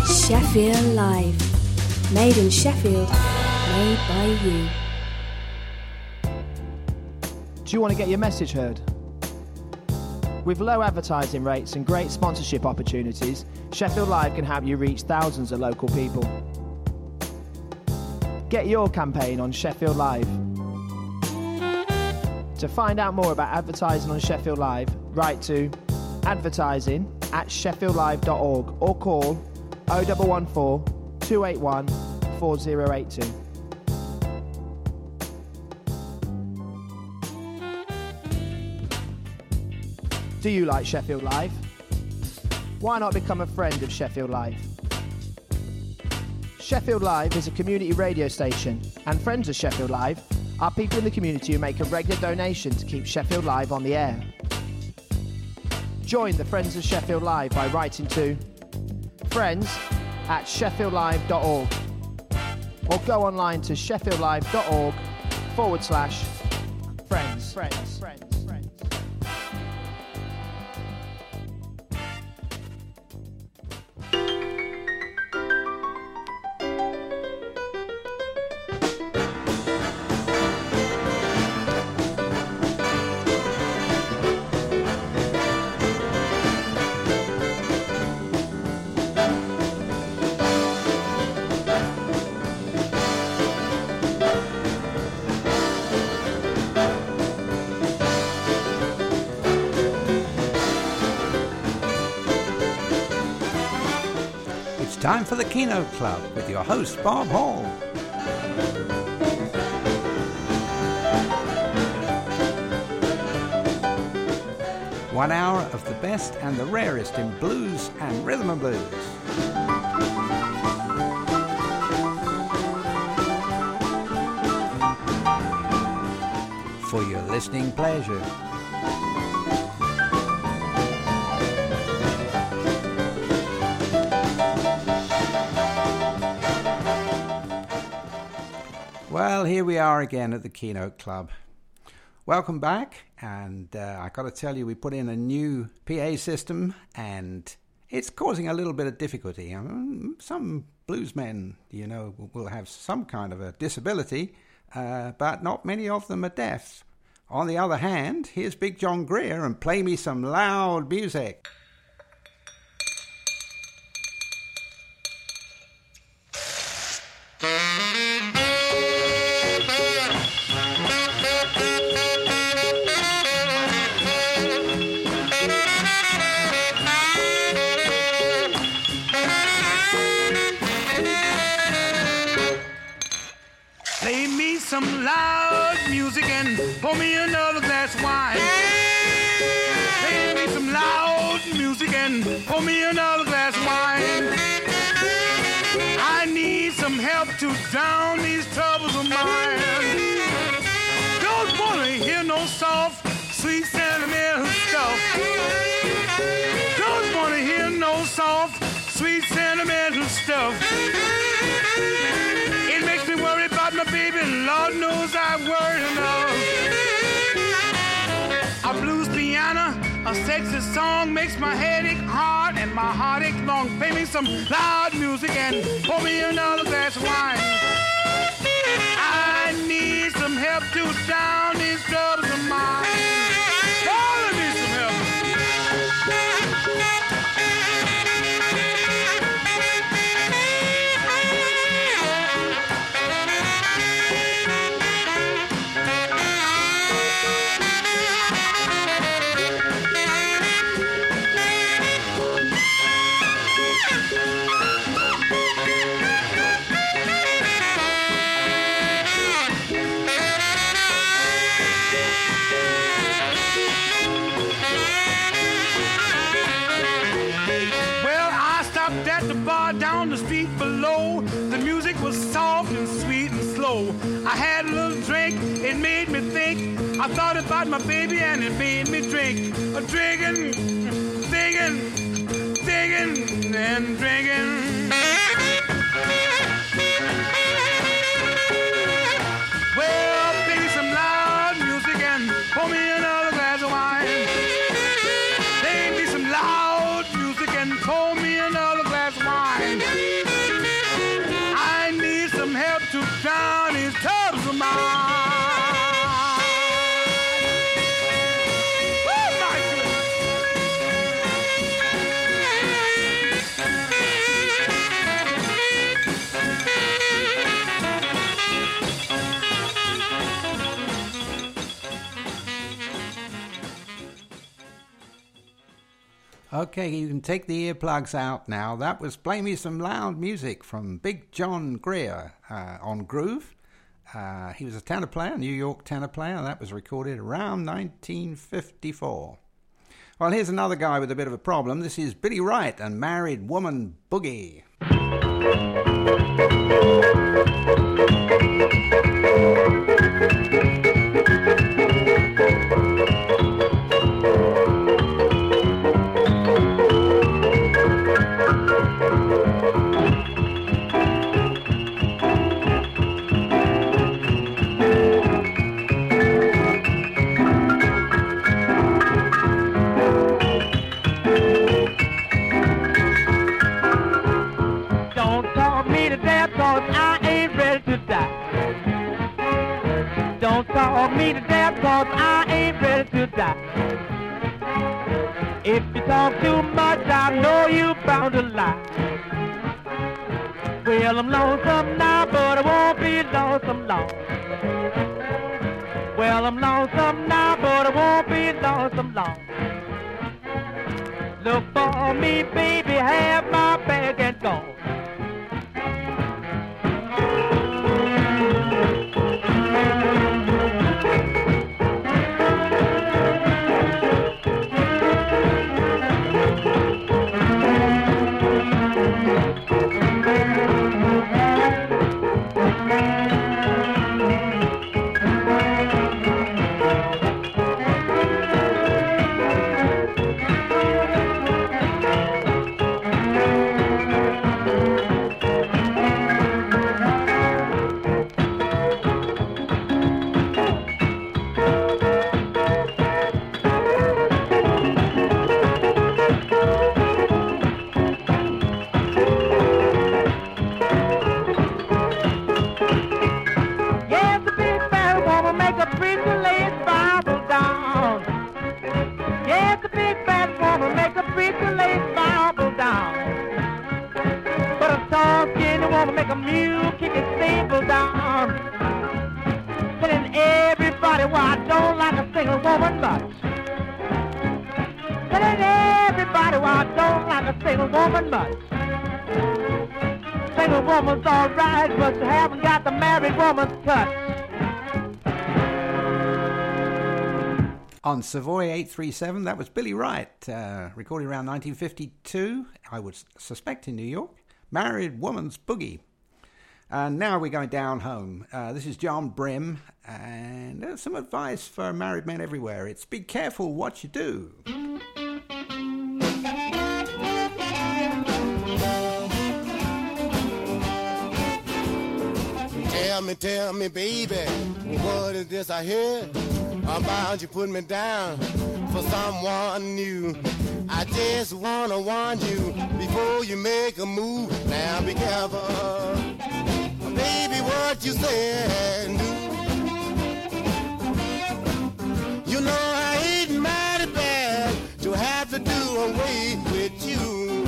Sheffield Live. Made in Sheffield, made by you. Do you want to get your message heard? With low advertising rates and great sponsorship opportunities, Sheffield Live can help you reach thousands of local people. Get your campaign on Sheffield Live. To find out more about advertising on Sheffield Live, write to advertising@sheffieldlive.org or call 0114 281 4082. Do you like Sheffield Live? Why not become a friend of Sheffield Live? Sheffield Live is a community radio station, and friends of Sheffield Live are people in the community who make a regular donation to keep Sheffield Live on the air. Join the Friends of Sheffield Live by writing to friends@sheffieldlive.org or go online to sheffieldlive.org/friends. Time for the Keynote Club with your host, Bob Hall. One hour of the best and the rarest in blues and rhythm and blues. For your listening pleasure. Well, here we are again at the Keynote Club. Welcome back, and I got to tell you, we put in a new PA system, and it's causing a little bit of difficulty. Some bluesmen, will have some kind of a disability, but not many of them are deaf. On the other hand, here's Big John Greer, and play me some loud music. Some loud music and pour me another glass of wine. Play me some loud music and pour me another glass of wine. I need some help to drown these troubles of mine. Don't wanna hear no soft, sweet, sentimental stuff. Don't wanna hear no soft, sweet, sentimental stuff. It makes me worry about my baby, Lord knows I worry enough. A blues piano, a sexy song makes my headache hard and my heartache long. Play me some loud music and pour me another glass of wine. I need some help to drown these troubles of mine. Oh, I need some help. Down the street below, the music was soft and sweet and slow. I had a little drink, it made me think. I thought about my baby and it made me drink. Drinking, thinking, thinking, and drinking. Well, play me some loud music and pour me another glass of wine. Play me some loud music and pour me another glass of wine. Okay, you can take the earplugs out now. That was Play Me Some Loud Music from Big John Greer on Groove. He was a tenor player, New York tenor player. That was recorded around 1954. Well, here's another guy with a bit of a problem. This is Billy Wright and Married Woman Boogie. Talk me to death, cause I ain't ready to die. If you talk too much, I know you're bound to lie. Well, I'm lonesome now, but I won't be lonesome long. Well, I'm lonesome now, but I won't be lonesome long. Look for me, baby, have my bag and go. On Savoy 837, that was Billy Wright, recorded around 1952, I would suspect in New York. Married Woman's Boogie. And now we're going down home. This is John Brim, and some advice for married men everywhere. It's be careful what you do. Tell me, baby, what is this I hear about you putting me down for someone new? I just wanna warn you before you make a move. Now be careful, baby, what you say and do. You know I ain't mighty bad to have to do away with you.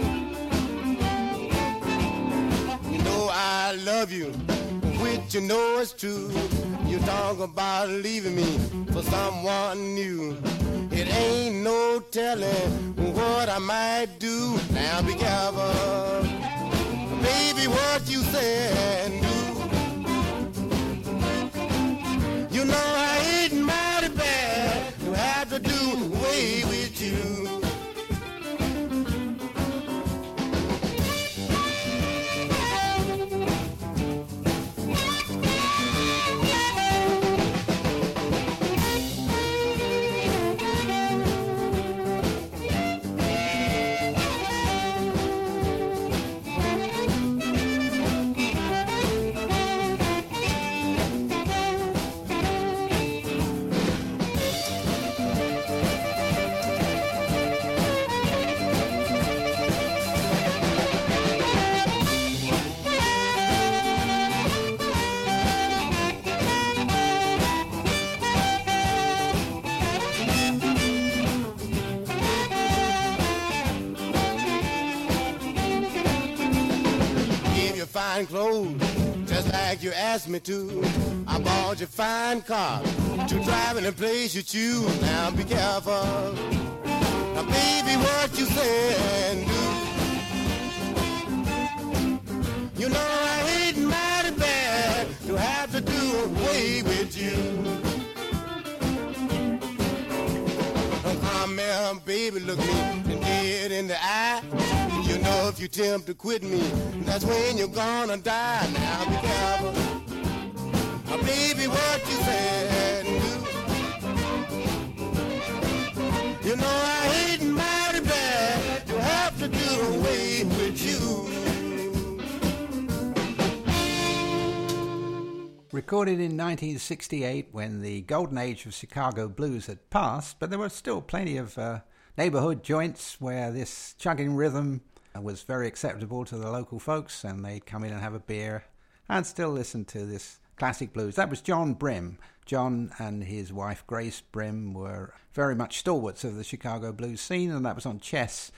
You know I love you, which you know is true. You talk about leaving me for someone new. It ain't no telling what I might do. Now be careful, baby, what you say and do. You know I ain't mighty bad to have to do away with you. Fine clothes, just like you asked me to. I bought you fine car to drive in a place you choose. Now be careful, Now, baby, what you say and do. You know I hate mighty bad to have to do away with you. Come here, baby, look me dead in the eye. You know if you attempt to quit me, that's when you're gonna die. Now be careful. Now, baby, what you say and do. You know I hate mighty bad to have to do away with you. Recorded in 1968 when the golden age of Chicago blues had passed, but there were still plenty of neighborhood joints where this chugging rhythm was very acceptable to the local folks, and they'd come in and have a beer and still listen to this classic blues. That was John Brim. John and his wife Grace Brim were very much stalwarts of the Chicago blues scene, and that was on Chess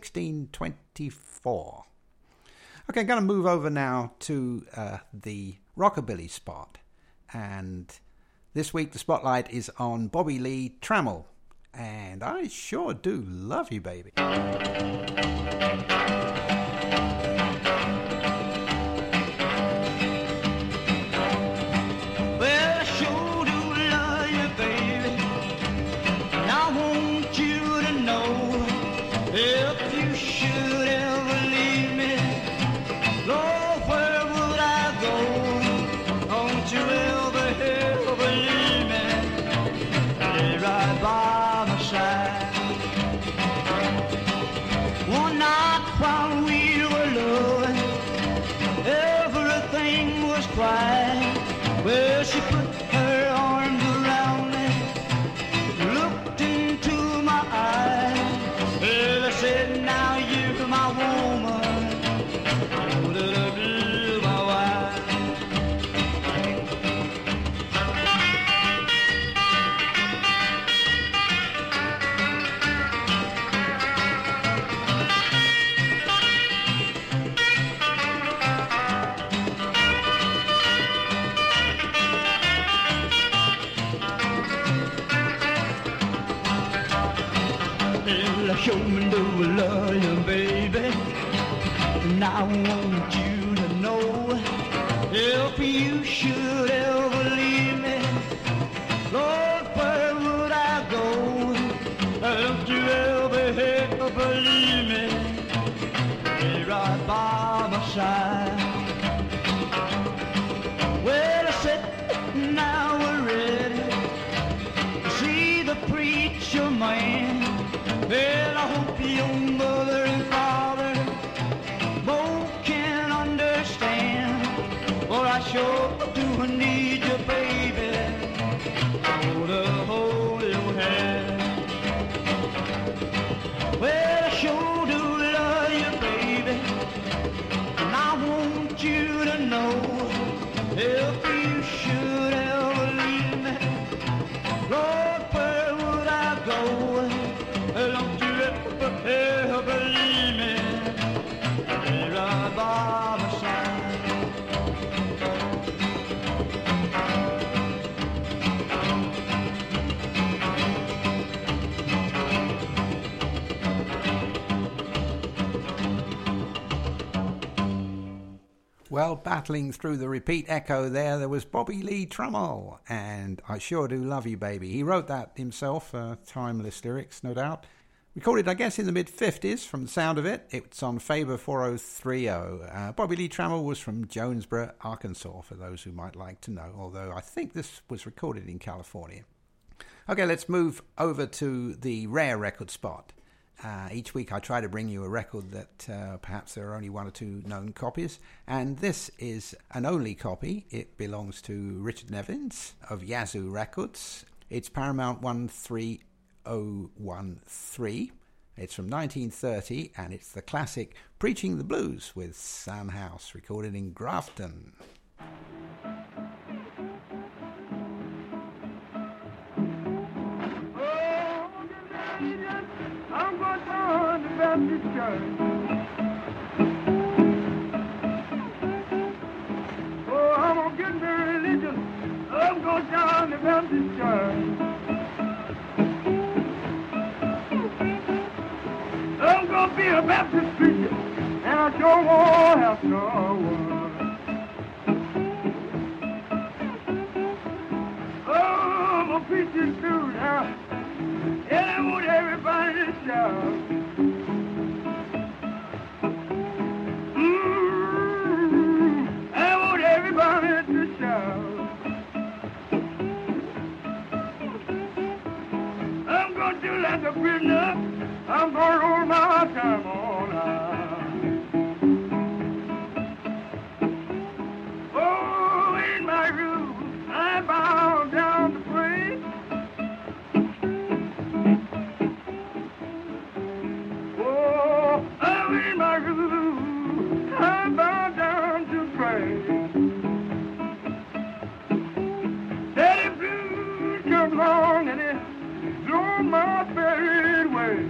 1624. Okay, I'm going to move over now to the rockabilly spot, and this week the spotlight is on Bobby Lee Trammell, and I sure do love you, baby. Well, I sure do love you, baby, and I want you to know, if you should ever leave me, Lord, where would I go? Don't you ever leave me, stay right by my side. One night while we were loving, everything was quiet. Well, she put her arms around me, looked into my eyes. Well, I said, now you're my woman. Show me no love you, baby, and I want you to know, if you should ever leave me, Lord, where would I go? Don't you ever leave me, stay right by my side. Well, I said, now we're ready to see the preacher man. Well, I hope your mother and father both can understand, for I sure do need you, baby, oh, to hold your hand. Well, I sure do love you, baby, and I want you to know, if you should ever leave me, Lord, where would I go? Don't you ever leave me, stay right by my side. Well, battling through the repeat echo there was Bobby Lee Trammell, and I sure do love you, baby. He wrote that himself, timeless lyrics, no doubt. Recorded, I guess, in the mid-50s from the sound of it. It's on Faber 4030. Bobby Lee Trammell was from Jonesboro, Arkansas, for those who might like to know, although I think this was recorded in California. Okay, let's move over to the rare record spot. Each week I try to bring you a record that perhaps there are only one or two known copies, and this is an only copy. It belongs to Richard Nevins of Yazoo Records. It's Paramount 13013. It's from 1930, and it's the classic Preaching the Blues with Sam House, recorded in Grafton. I'm going down to Baptist Church. Oh, I'm going to get my religion. I'm going down to Baptist Church. Baptist preacher, and I sure won't have no one. Oh, I'm preaching too now, and I want everybody to shout. I want everybody to shout. I'm gonna do like a prisoner. I'm gonna roll my time on out. Oh, in my room, I bow down to pray. Oh, in my room, I bow down to pray. Daddy blues come along and it blows my buried way.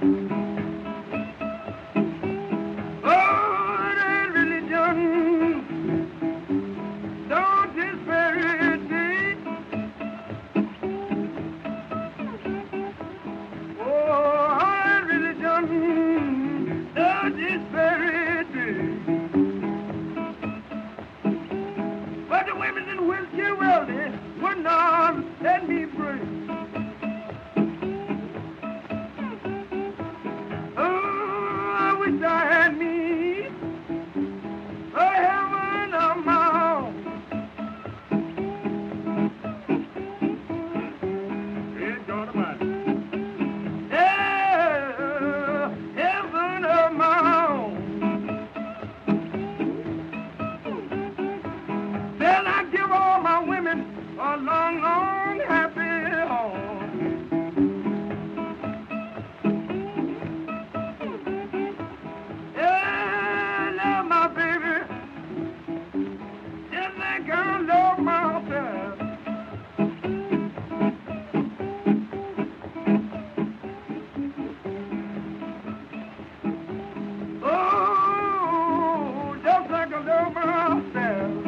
Let me pray. Oh, I wish I had me a heaven of my own. It's gonna matter. Yeah, heaven of my own. Then I give all my women a long, long, happy home. Yeah, I love my baby just like I love myself. Oh, just like I love myself.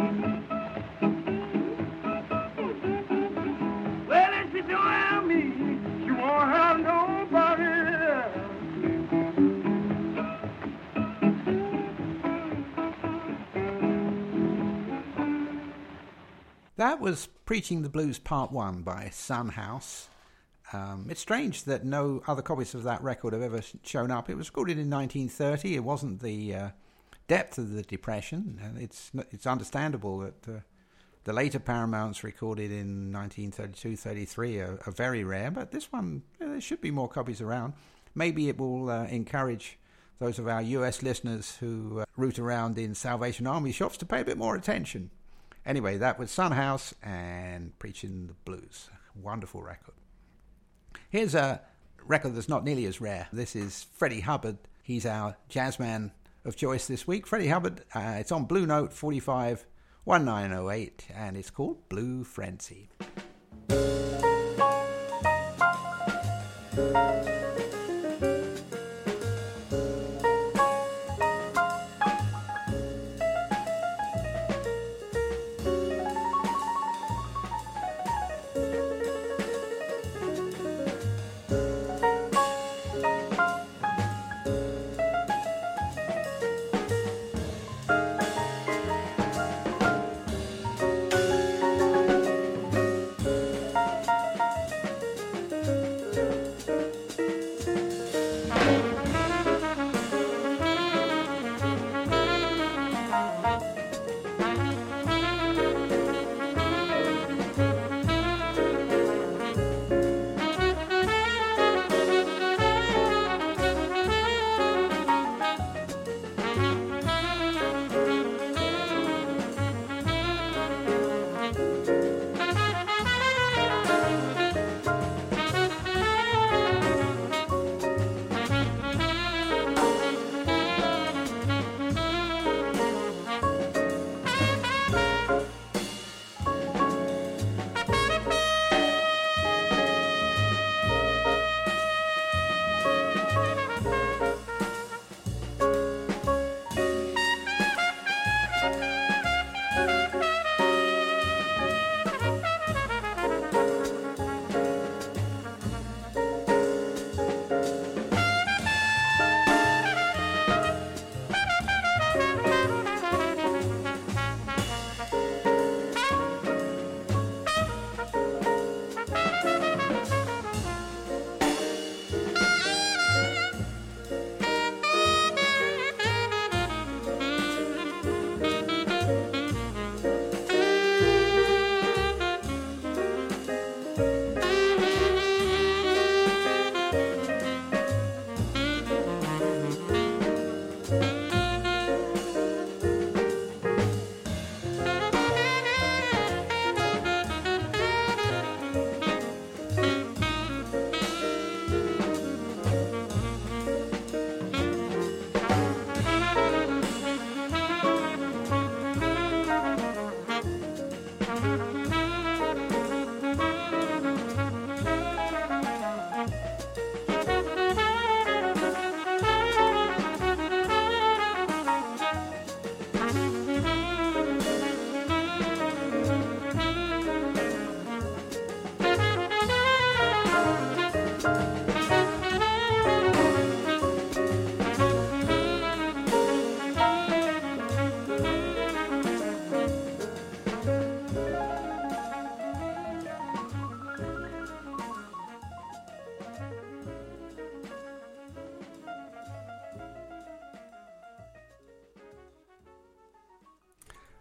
That was Preaching the Blues Part 1 by Son House. It's strange that no other copies of that record have ever shown up. It was recorded in 1930. It wasn't the depth of the Depression. And it's understandable that the later Paramounts recorded in 1932-33 are very rare, but this one, there should be more copies around. Maybe it will encourage those of our US listeners who root around in Salvation Army shops to pay a bit more attention. Anyway, that was Son House and Preaching the Blues. Wonderful record. Here's a record that's not nearly as rare. This is Freddie Hubbard. He's our jazzman of choice this week. Freddie Hubbard, it's on Blue Note 451908, and it's called Blue Frenzy.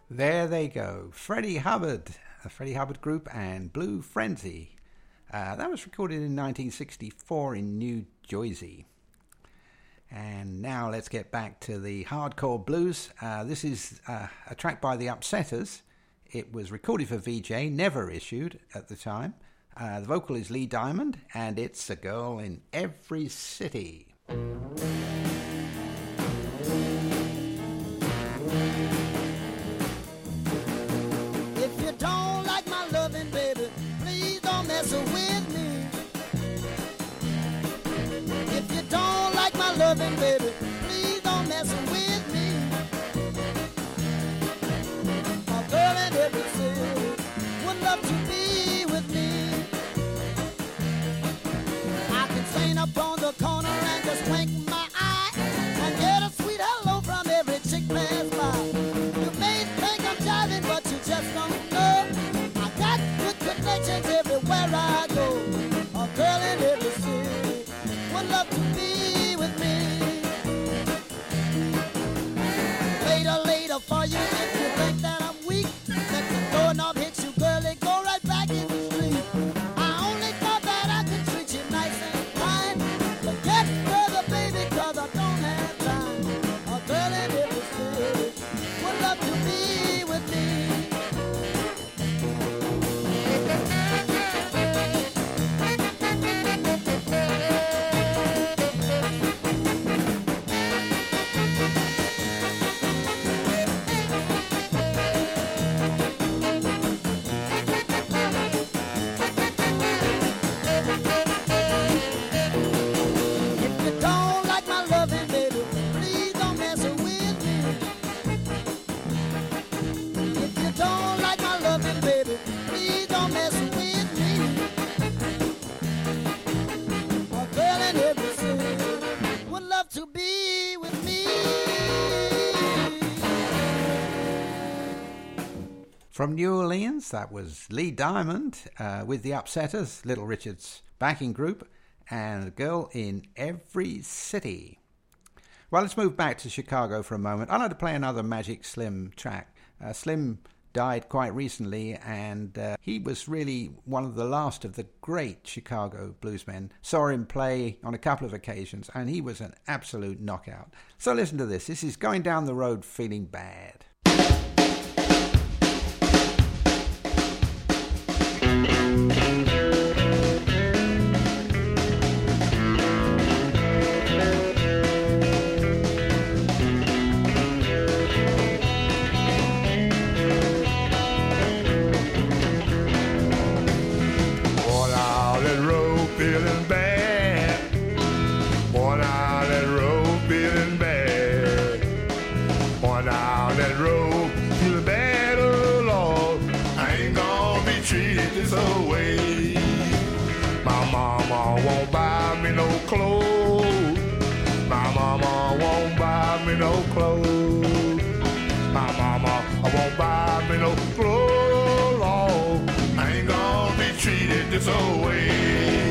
There they go. Freddie Hubbard, the Freddie Hubbard Group and Blue Frenzy. That was recorded in 1964 in New Jersey. And now let's get back to the hardcore blues. This is a track by the Upsetters. It was recorded for VJ, never issued at the time. The vocal is Lee Diamond, and it's A Girl in Every City. If you don't like my loving, baby, please don't mess with me. If you don't like my loving, baby, please don't mess with me. A girl in every city would love to be with me. I can stand up on the corner and just wink my eye and get a sweet hello from every chick pass by. You may think I'm jiving, but you just don't know. I got good connections everywhere I go. A girl in every city would love to be with me. Later for you if you think that I'm weak. Let the doorknob hit you, girlie, go right back in the street. I only thought that I could treat you nice and fine. But get further, baby, cause I don't have time. A girl in every city would love to be with me. If you don't like my loving, baby, please don't mess with me. If you don't like my loving, baby, please don't mess with me. A girl in every city would love to be with me. From New Orleans, that was Lee Diamond with the Upsetters, Little Richard's backing group, and A Girl in Every City. Well, let's move back to Chicago for a moment. I'd like to play another Magic Slim track. Slim died quite recently, and he was really one of the last of the great Chicago bluesmen. Saw him play on a couple of occasions, and he was an absolute knockout. So listen to this. This is Going Down the Road Feeling Bad. Born out that road feeling bad. Born out that road feeling bad. Born out that road feeling bad, oh Lord. I ain't gonna be treated this way. My mama won't buy me no clothes. My mama won't buy me no clothes. My mama won't buy me no clothes, Lord. I ain't gonna be treated this way.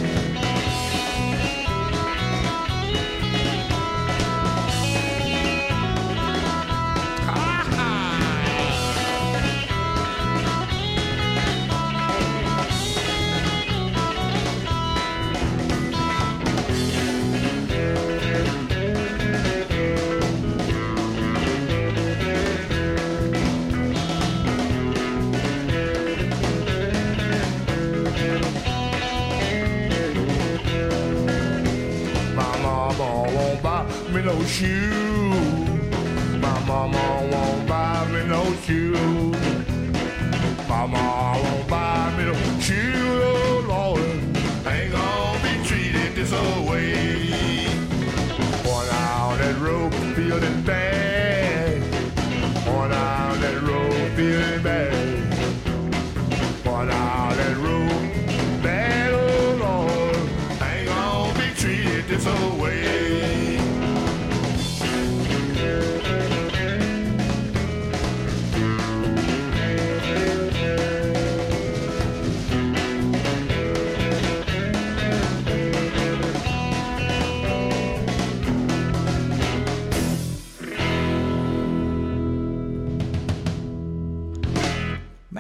Me no shoes. My mama won't buy me no shoes. Mama won't buy me no shoes, oh Lord. I ain't gonna be treated this way. Born out that road feeling bad. Born out that road feeling bad. Born out that road bad, oh Lord. I ain't gonna be treated this way.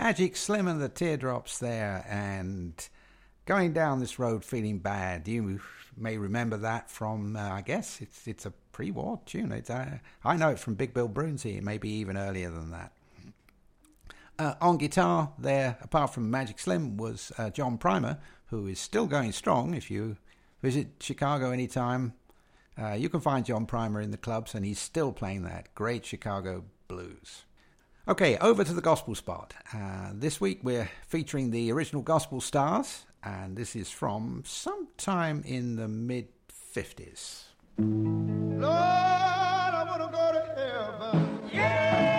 Magic Slim and the Teardrops there, and Going Down This Road Feeling Bad. You may remember that from, I guess, it's a pre-war tune. I know it from Big Bill Brunsey, maybe even earlier than that. On guitar there, apart from Magic Slim, was John Primer, who is still going strong. If you visit Chicago anytime, you can find John Primer in the clubs, and he's still playing that great Chicago blues. Okay, over to the gospel spot. This week we're featuring the original Gospel Stars, and this is from sometime in the mid-50s. Lord, I want to go to heaven. Yeah!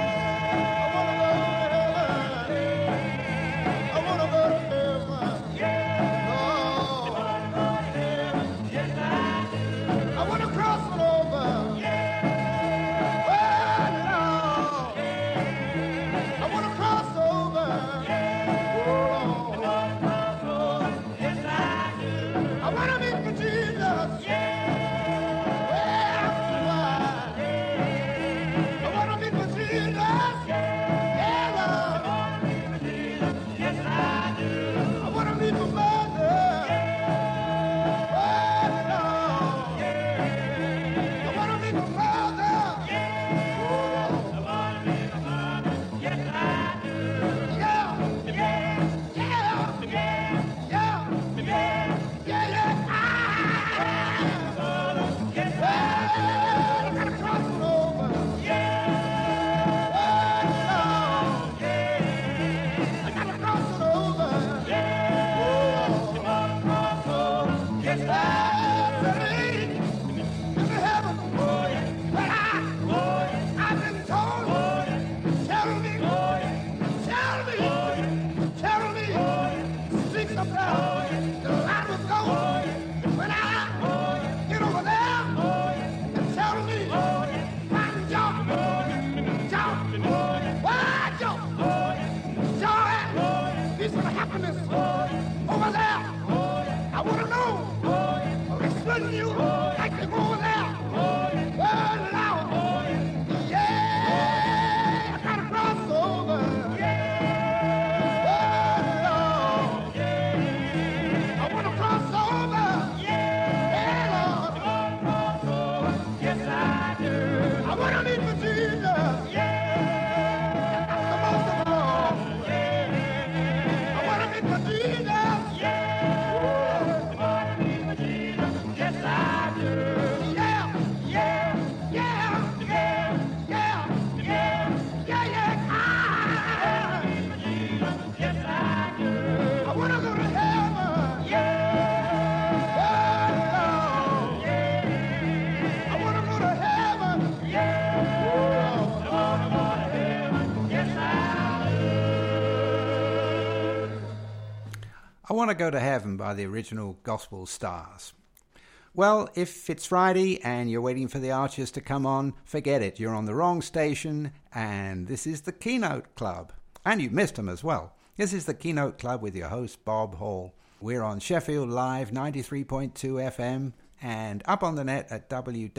I Want to Go to Heaven by the original Gospel Stars. Well, if it's Friday and you're waiting for the Archers to come on, forget it. You're on the wrong station, and this is the Keynote Club. And you've missed them as well. This is the Keynote Club with your host, Bob Hall. We're on Sheffield Live 93.2 FM and up on the net at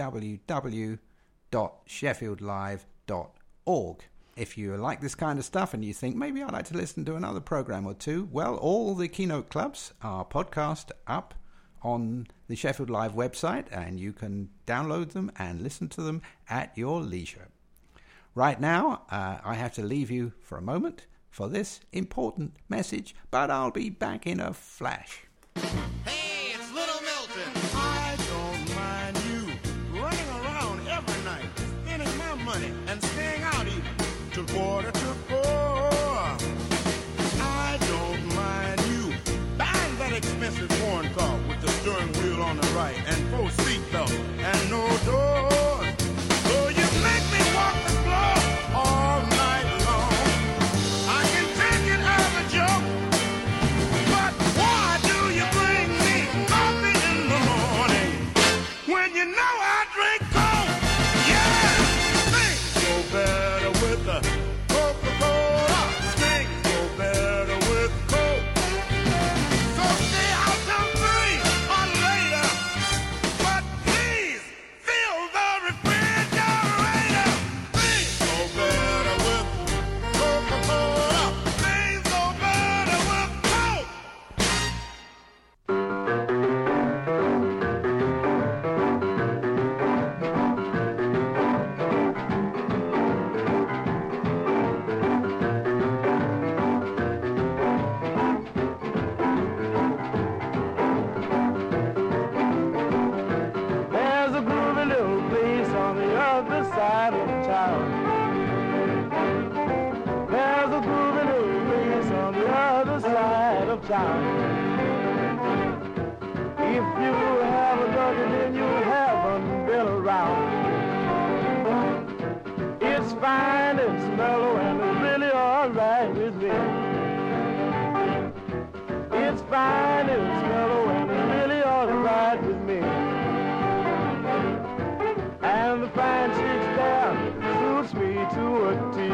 www.sheffieldlive.org. If you like this kind of stuff and you think, maybe I'd like to listen to another program or two, well, all the Keynote Clubs are podcast up on the Sheffield Live website, and you can download them and listen to them at your leisure. Right now, I have to leave you for a moment for this important message, but I'll be back in a flash. Hey, it's Little Milton. I don't mind you running around every night, spending my money and staying out even till 3:45. I don't mind you buying that expensive foreign car with the steering wheel on the right and 4 seatbelts and no doors. So you make me walk the floor all night long. I can take it as a joke, but why do you bring me coffee in the morning when you know I drink coke? Yeah, things go better with the coke town. If you haven't done it, then you haven't been around. It's fine, it's mellow, and it's really alright with me. It's fine, it's mellow, and it's really alright with me. And the fine chicks there suits me to a T.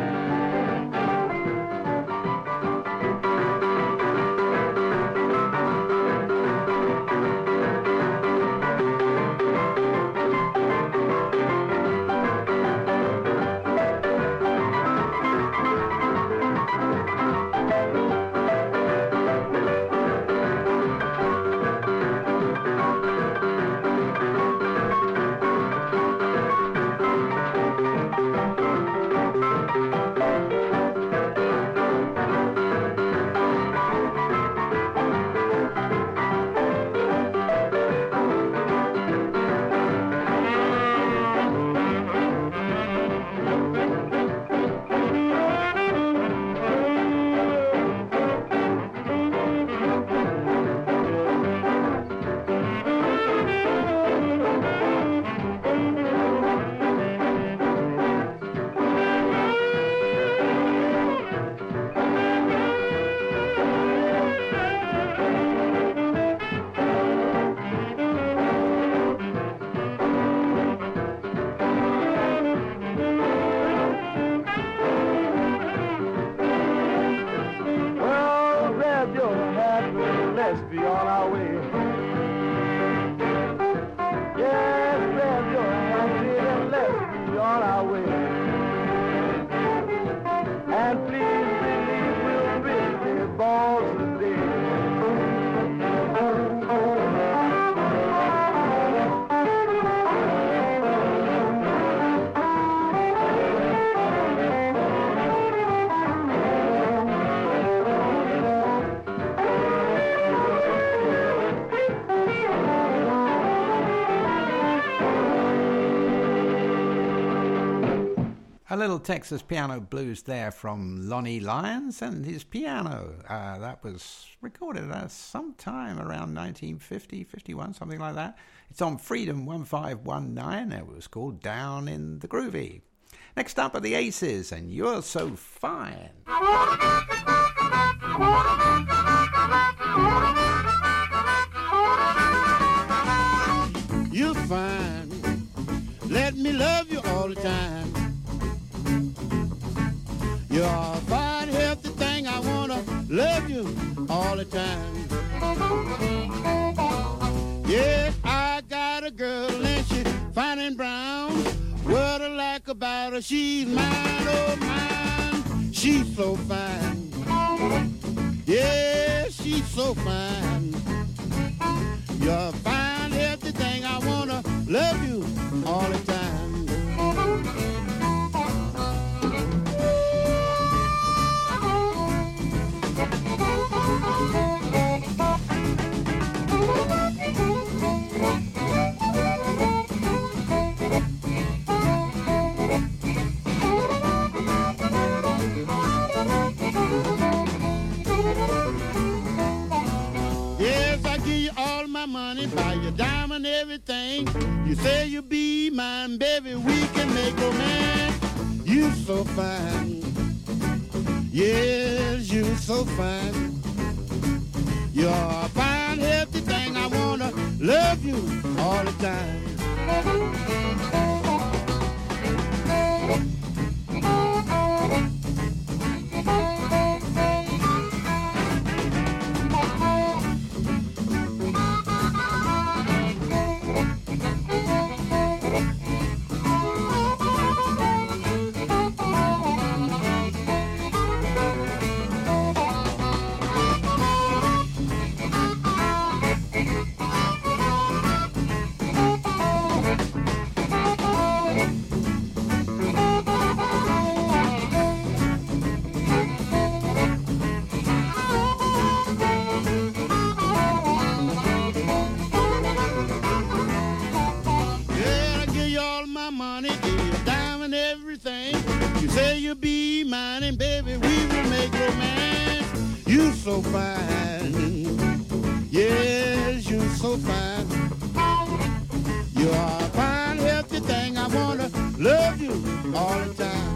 Let's be on our way. Yes, grab your hand and let's be on our way. And please believe we'll really balls today. A little Texas piano blues there from Lonnie Lyons and his piano. That was recorded sometime around 1950, 51, something like that. It's on Freedom 1519. It was called Down in the Groovy. Next up are the Aces and You're So Fine. You're fine. Let me love you all the time. You're a fine, healthy thing. I wanna love you all the time. Yes, I got a girl and she's fine and brown. What I like about her, she's mine, oh mine. She's so fine. Yeah, she's so fine. You're a fine, healthy thing. I wanna love you all the time. Yes, I give you all my money, buy your diamond, everything. You say you'll be mine, baby, we can make romance. You so fine. Yes, you so fine. You're a fine, healthy thing. I wanna love you all the time. You so fine. Yes, you so fine. You are a fine, healthy thing. I wanna love you all the time.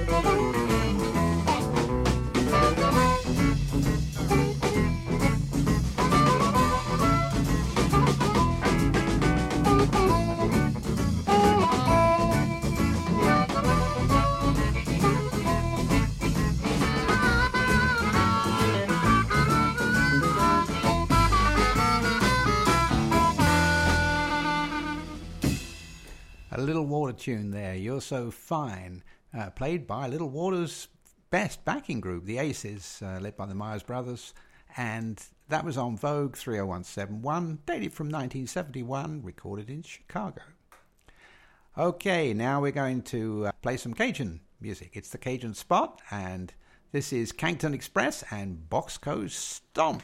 A Little Water tune there, You're So Fine, played by Little Water's best backing group, the Aces, led by the Myers Brothers, and that was on Vogue 30171, dated from 1971, recorded in Chicago. Okay, now we're going to play some Cajun music. It's the Cajun Spot, and this is Cankton Express and Boxco's Stomp.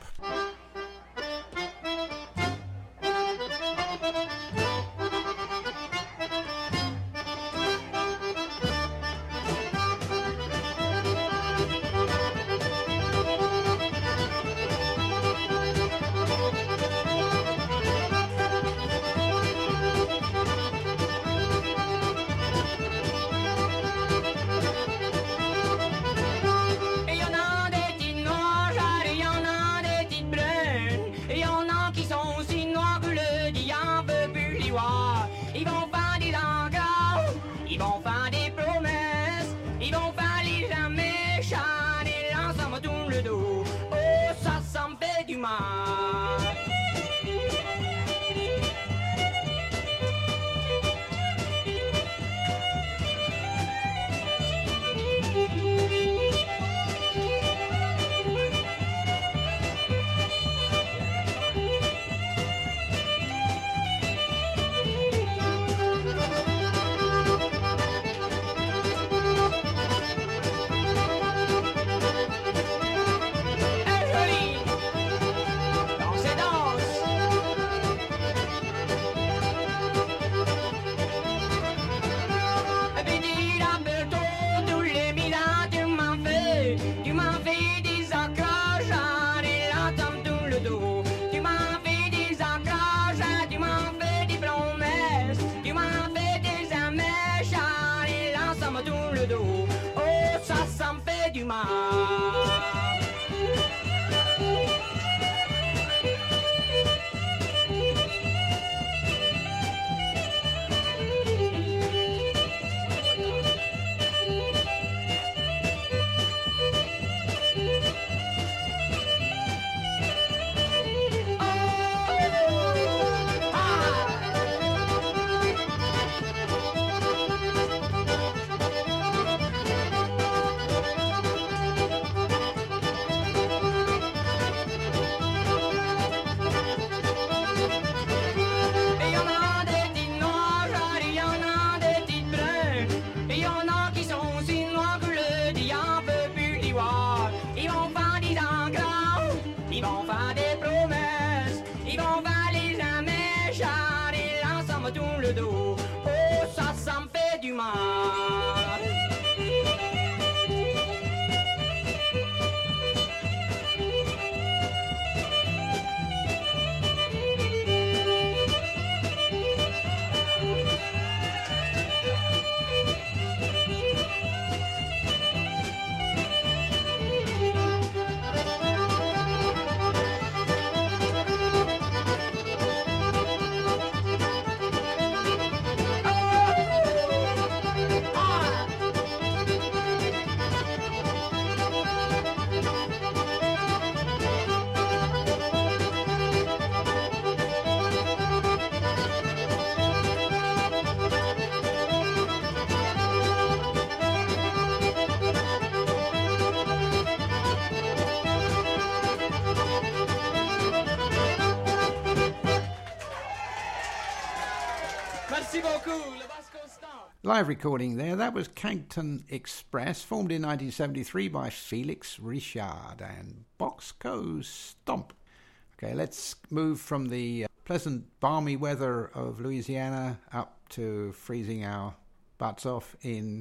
Live recording there, that was Cankton Express, formed in 1973 by Felix Richard and Boxco's Stomp. Okay, let's move from the pleasant balmy weather of Louisiana up to freezing our butts off in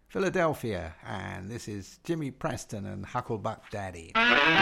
Philadelphia, and this is Jimmy Preston and Hucklebuck Daddy.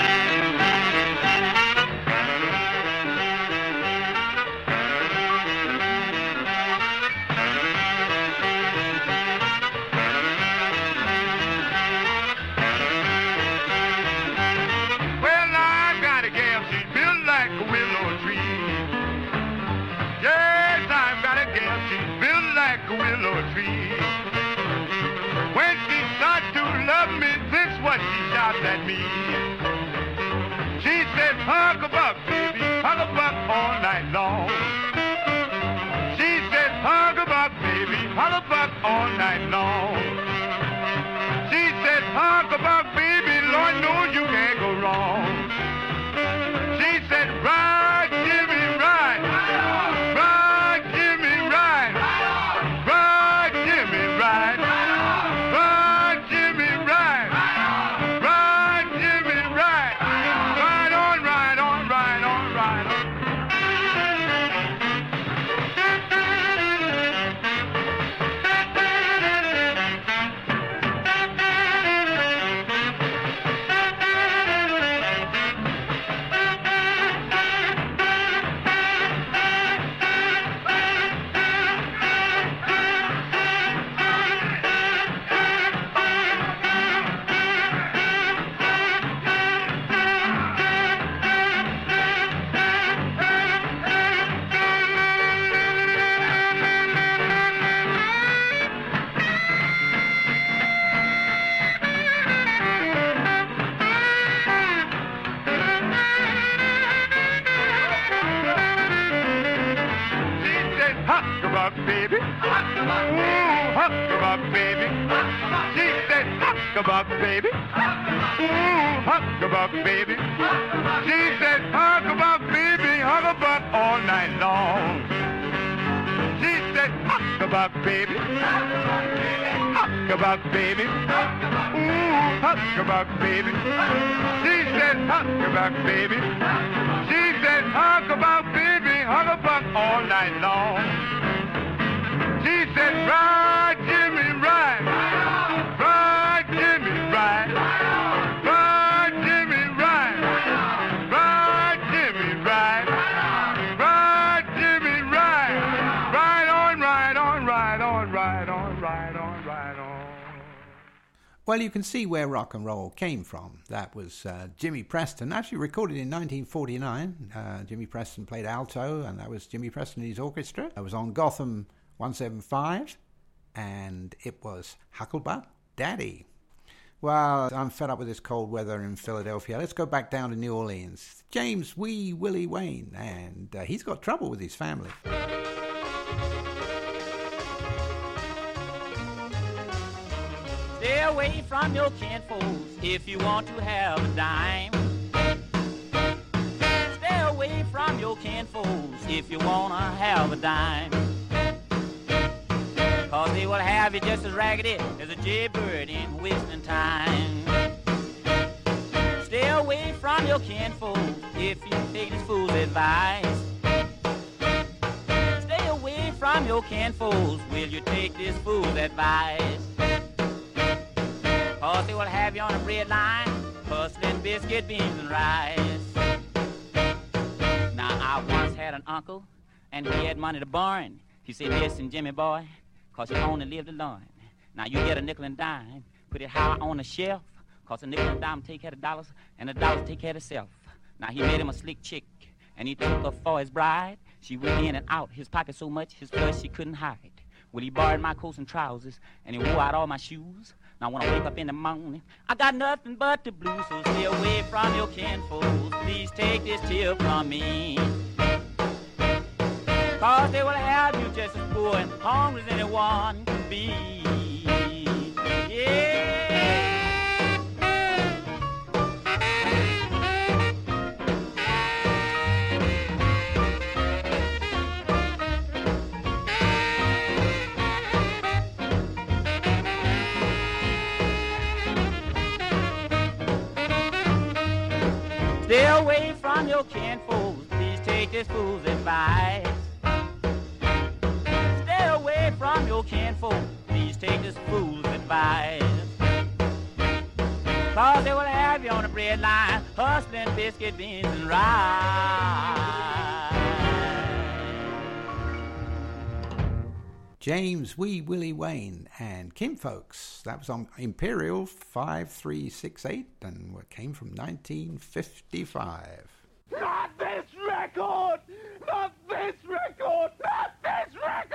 Willow tree. When she starts to love me, this what she shouts at me. She said, Hucklebuck, baby, Hucklebuck all night long. She said, Hucklebuck, baby, Hucklebuck all night long. She said, Hucklebuck, baby, Lord knows you can't go wrong. She said, ride, Jimmy, ride. Ride, Jimmy, ride. Ride, Jimmy, ride. Ride, Jimmy, ride. Ride, Jimmy, ride. Ride on, ride on, ride on, ride on. Hucklebuck, baby. Ooh, Hucklebuck, baby. She said, Hucklebuck, baby. Ooh, Hucklebuck, baby. She said, Hucklebuck, baby, Hucklebuck all night long. She said, Hucklebuck, baby. Hucklebuck, baby. Ooh, Hucklebuck, baby. She said, Hucklebuck, baby. She said, Hucklebuck, baby, Hucklebuck all night long. She said, ride, Jimmy, ride. Ride, Jimmy, ride. Ride, Jimmy, ride. Ride, Jimmy, ride. Ride, Jimmy, ride. Ride on, ride on, ride on, ride on, ride on, ride on. Well, you can see where rock and roll came from. That was Jimmy Preston, actually recorded in 1949. Jimmy Preston played alto, and that was Jimmy Preston and his orchestra. It was on Gotham 175, and it was Hucklebuck Daddy. Well, I'm fed up with this cold weather in Philadelphia. Let's go back down to New Orleans. James Wee Willie Wayne, and he's got trouble with his family. Stay away from your kinfolks if you want to have a dime. Stay away from your kinfolks if you want to have a dime. 'Cause they will have you just as raggedy as a jaybird in wasting time. Stay away from your kinfolks if you take this fool's advice. Stay away from your kinfolks, will you take this fool's advice? 'Cause they will have you on a bread line, hustling biscuit, beans, and rice. Now, I once had an uncle, and he had money to burn. He said, listen, Jimmy boy, 'cause he only lived alone. Now, you get a nickel and dime, put it high on the shelf, 'cause a nickel and dime take care of dollars, and the dollars take care of itself. Now, he made him a slick chick, and he took her for his bride. She went in and out his pocket so much, his flush she couldn't hide. Well, he borrowed my coats and trousers, and he wore out all my shoes. Now when I wake up in the morning, I got nothing but the blues. So stay away from your kinfolks, please take this tip from me. 'Cause they will have you just as poor and hungry as anyone can be. Yeah. Stay away from your kinfolks, please take this fool's advice. Stay away from your kinfolks, please take this fool's advice. Cause they will have you on the bread line, hustling biscuit, beans, and rice. James Wee Willie Wayne and Kim Folks. That was on Imperial 5368 and what came from 1955. Not this record! Not this record! Not this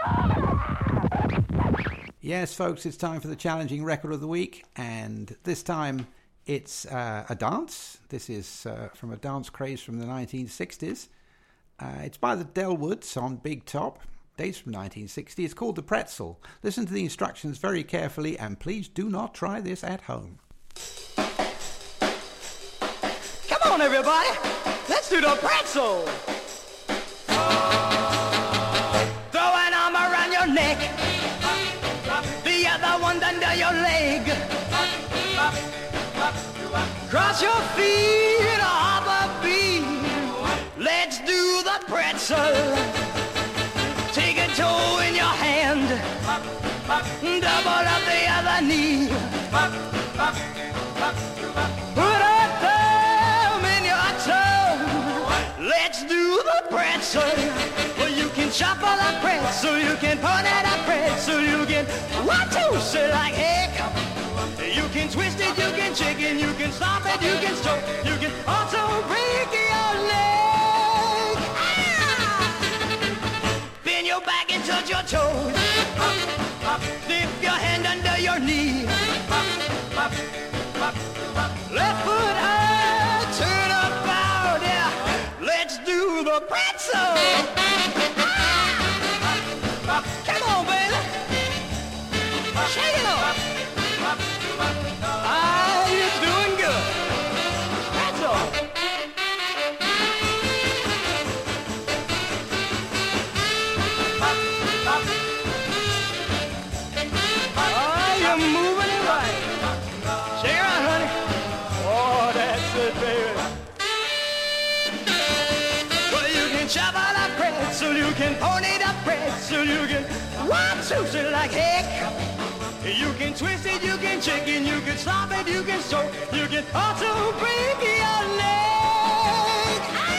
record! Yes, folks, it's time for the challenging record of the week, and this time it's a dance. This is from a dance craze from the 1960s. It's by the Delwoods on Big Top. Dates from 1960. It's called the Pretzel. Listen to the instructions very carefully, and please do not try this at home. Come on, everybody. Let's do the pretzel. Throw an arm around your neck. The other one under your leg. Cross your feet, hop a beat. Let's do the pretzel. Take a toe in your hand. Double up the other knee. Put a thumb in your toe. Let's do the pretzel. Well, you can shuffle a pretzel. You can put it a pretzel. You can one, two, say like heck. You can twist it, you can shake it, you can stop it, you can stroke. You can also break your leg. Bend your back and touch your toes. Dip your hand under your knee. Left foot high, turn about, yeah. Let's do the pretzel. Come on, baby. Shake it off. Ah, you're doing good. Pretzel. Oh, you're moving it right. Shake it out, honey. Oh, that's it, baby. Well, you can chop out a pretzel, you can pony the pretzel, you can one, two, say like heck. You can twist it, you can shake it, you can stop it, you can stroke. You can also break your leg.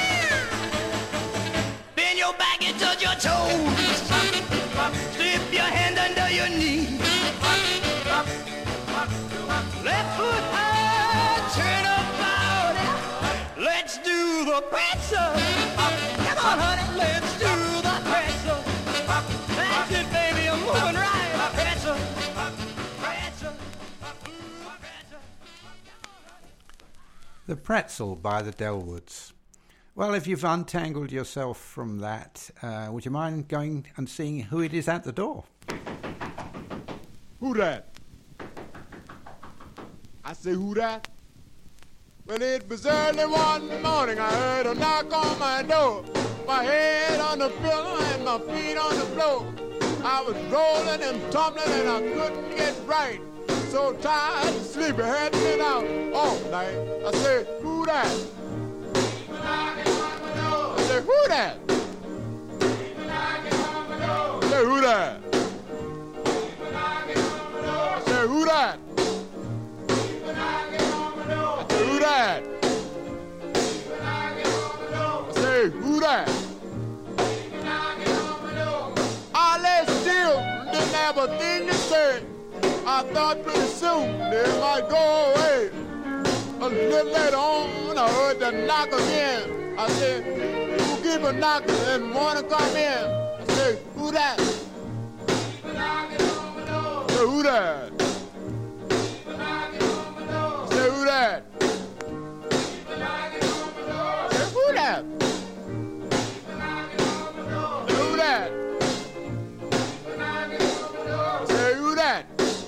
Bend your back and touch your toes. Slip your hand under your knee. Left foot high, turn about. Let's do the pretzel. Come on, honey, let's do the pretzel. That's it, baby, I'm moving right. Pretzel. The Pretzel by the Delwoods. Well, if you've untangled yourself from that, would you mind going and seeing who it is at the door? Who that? I say, who that? Well, it was early one morning, I heard a knock on my door. My head on the pillow and my feet on the floor. I was rolling and tumbling and I couldn't get right. So tired and sleepy, had been out all night. I said, who that? I said, who that? I said, who that? I said, who that? I said, who that? I said, who that? I lay still, didn't have a thing to say. I thought pretty soon they might go away. A little later on, I heard the knock again. I said, who keep a knocking and wanna come in? I said, who that? I said, who that? I said, who that? I said, who that? Who that? I said, who that?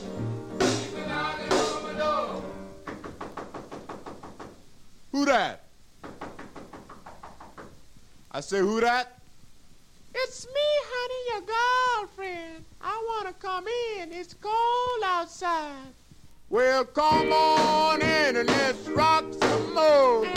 Who that? I say, who that? It's me, honey, your girlfriend. I want to come in. It's cold outside. Well, come on in and let's rock some more.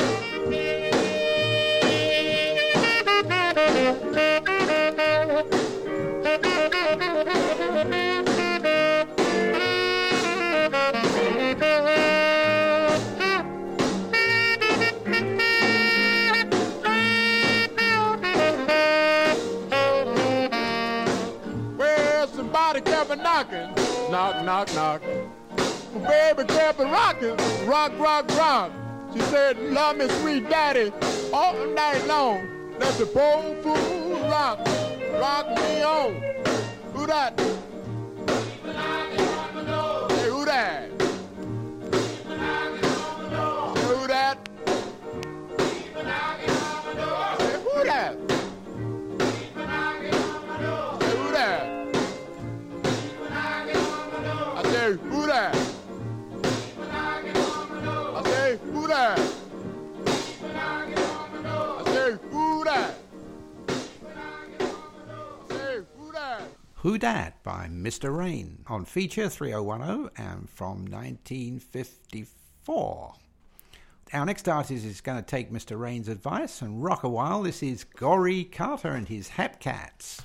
Knock, knock, knock. Baby kept rocking, rock, rock, rock. She said, love me, sweet daddy, all night long. Let the poor fool rock, rock me on. Who that? Hey, who that? Hey, who that? Hey, who that? Hey, who that? I say, who that? I say, who that? I say, who that? I say, who that? Who Dat by Mr. Rain on Feature 3010 and from 1954. Our next artist is going to take Mr. Rain's advice and rock a while. This is Gory Carter and his Hepcats.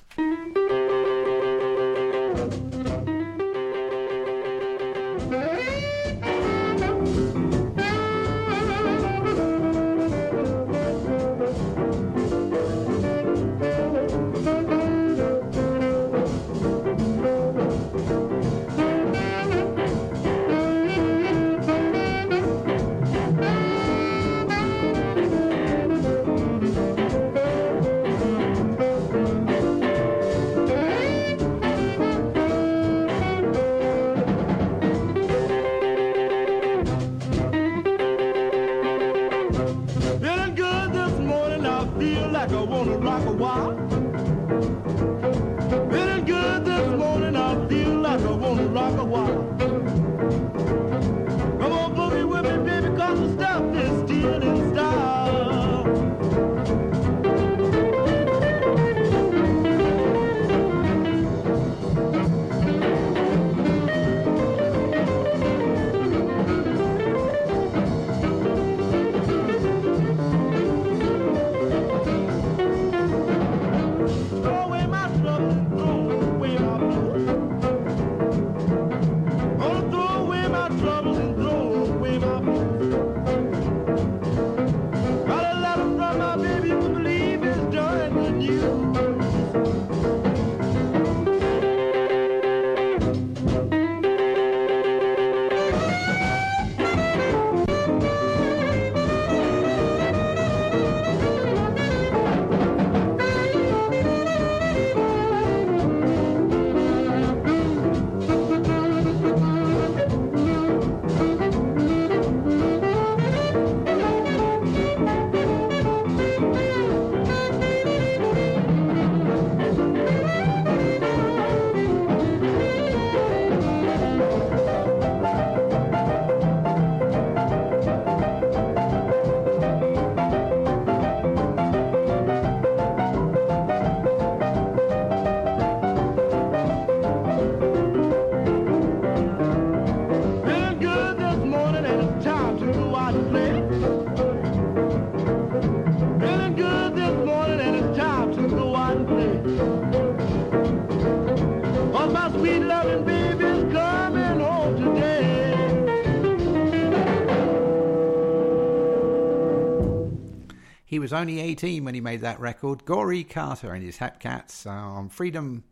He was only 18 when he made that record. Gory Carter and his Hepcats on Freedom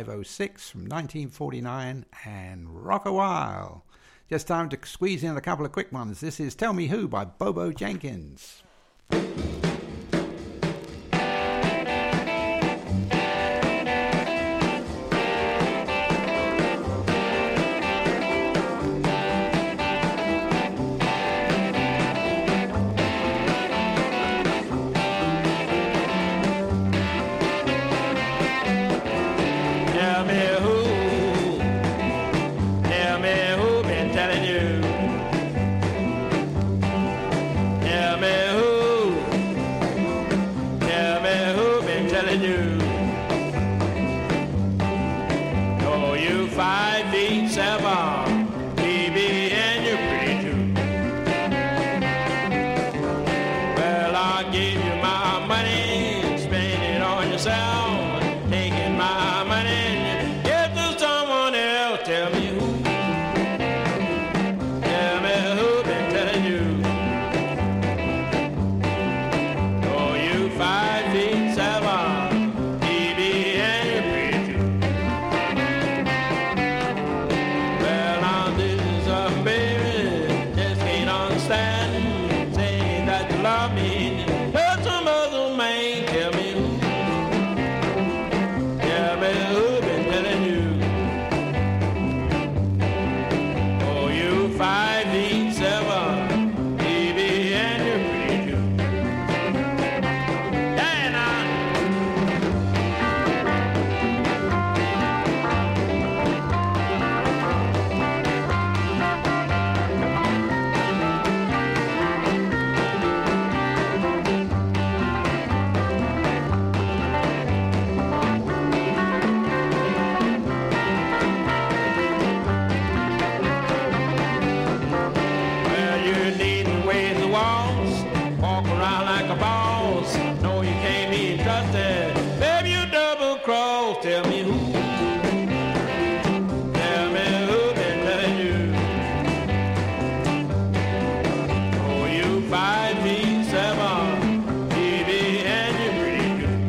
1506 from 1949 and Rock a While. Just time to squeeze in a couple of quick ones. This is Tell Me Who by Bobo Jenkins. Tell me who stand saying that you love me. Heard some other man tell me who. Tell me who been telling you. Oh, you 5'7", baby, and you're pretty too. Yeah, now. Well, you needn't wave the walls, walk around like a boss. No, you can't be trusted. Baby, you double cross. Tell me who. Tell me who been telling you. Oh, you 5'7", baby, and you're pretty good.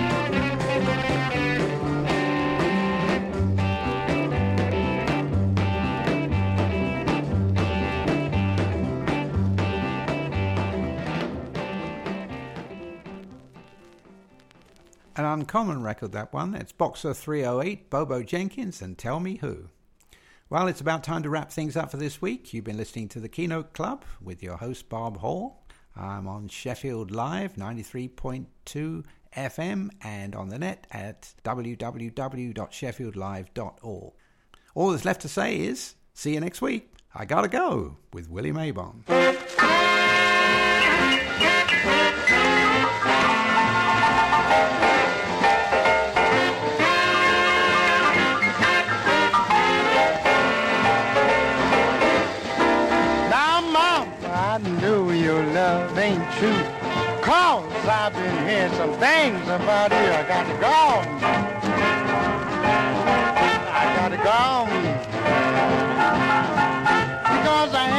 An uncommon record, that one. It's Boxer 308, Bobo Jenkins, and Tell Me Who. Well, it's about time to wrap things up for this week. You've been listening to the Keynote Club with your host, Bob Hall. I'm on Sheffield Live, 93.2 FM, and on the net at www.sheffieldlive.org. All that's left to say is, see you next week. I Gotta Go with Willie Maybon. Now, Mom, I know your love ain't true. 'Cause I've been hearing some things about you. I got to go. I got to go. Because I